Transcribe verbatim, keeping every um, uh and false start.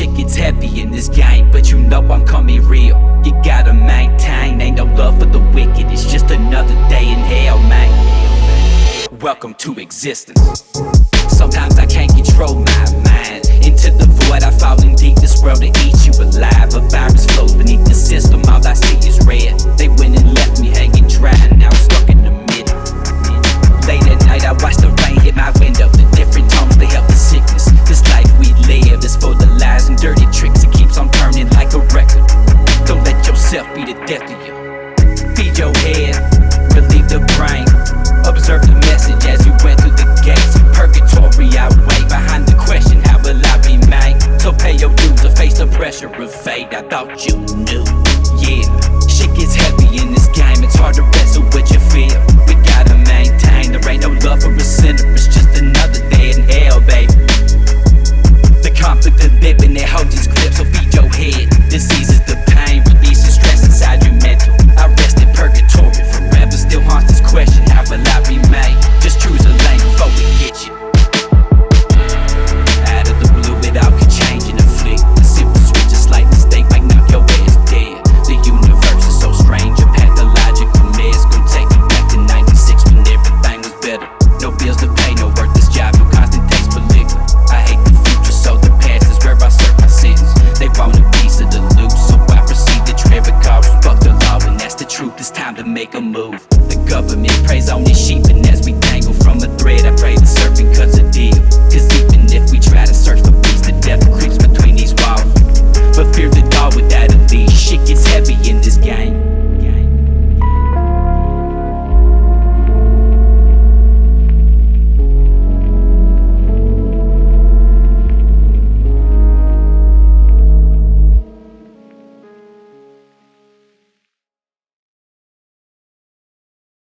shit gets heavy in this game, but you know I'm coming real. You gotta maintain, ain't no love for the wicked. It's just another day in hell, man. Welcome to existence. Sometimes I can't control my mind. Into the void I fall in deep. This world to eat you alive. A virus flows beneath the system. All I see is red. They went and left me hanging dry. Now I'm stuck in the middle. Late at night I watch the rain hit my window. The different tones they help the sickness. This life we live is for the lies and dirty tricks. It keeps on turning like a record. Don't let yourself be the death of you. Feed your head, relieve the brain. Observe the message as you went through the gates of purgatory. I wait behind the question, how will I remain? So pay your dues or face the pressure of fate. I thought you